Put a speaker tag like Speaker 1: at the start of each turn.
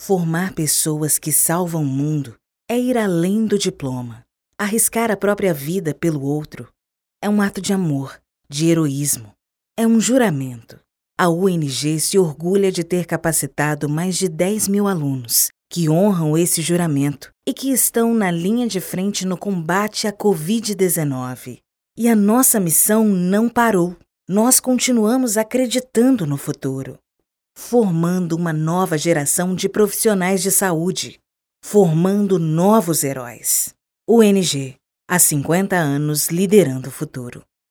Speaker 1: Formar pessoas que salvam o mundo é ir além do diploma. Arriscar a própria vida pelo outro é um ato de amor, de heroísmo. É um juramento. A UNG se orgulha de ter capacitado mais de 10 mil alunos que honram esse juramento e que estão na linha de frente no combate à Covid-19. E a nossa missão não parou. Nós continuamos acreditando no futuro, formando uma nova geração de profissionais de saúde, formando novos heróis. UNG, há 50 anos liderando o futuro.